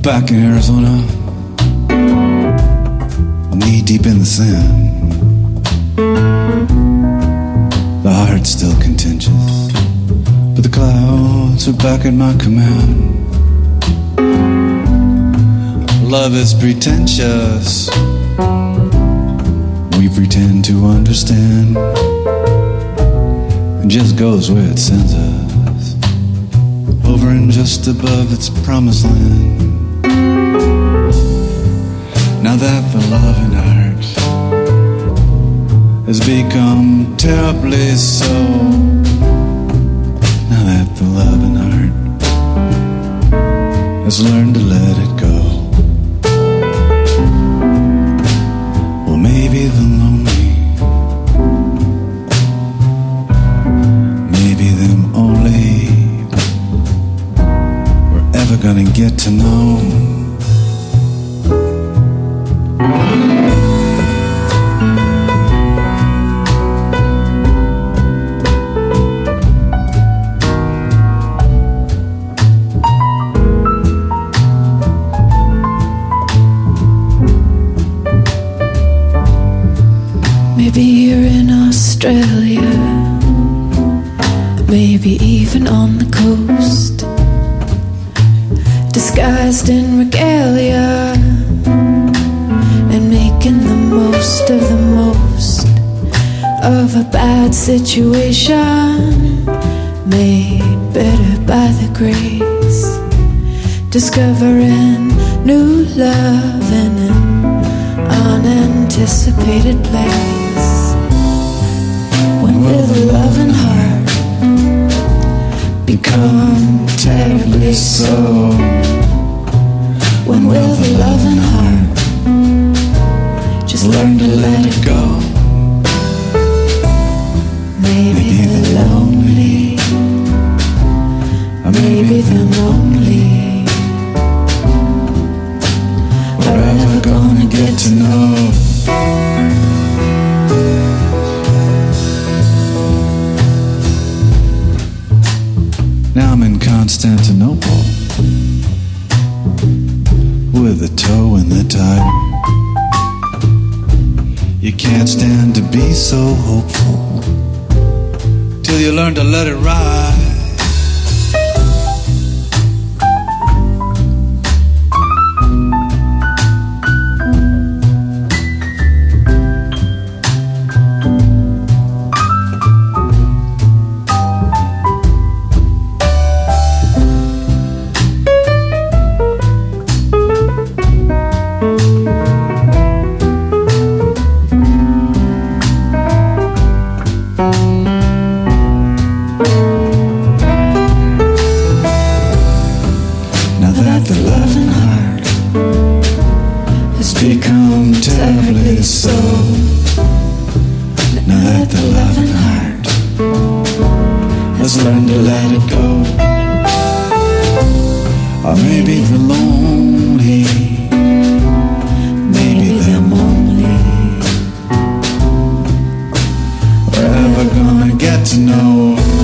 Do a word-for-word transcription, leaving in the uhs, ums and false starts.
Back in Arizona, knee deep in the sand. The heart's still contentious, but the clouds are back at my command. Love is pretentious, we pretend to understand. It just goes where it sends us, over and just above its promised land. Now that the loving art has become terribly so, now that the loving art has learned to let it go, well, maybe the lonely, maybe them only we're ever gonna get to know. Maybe you're in Australia, maybe even on the coast, disguised in regalia and making the most of the most of a bad situation, made better by the grace, discovering new love in an unanticipated place. When will the loving heart become terribly so? When will the loving heart just learn to let it go? Maybe the lonely, or maybe them only, we're ever gonna get to know. Now I'm in Constantinople with a toe in the tide. You can't stand to be so hopeful till you learn to let it ride. To know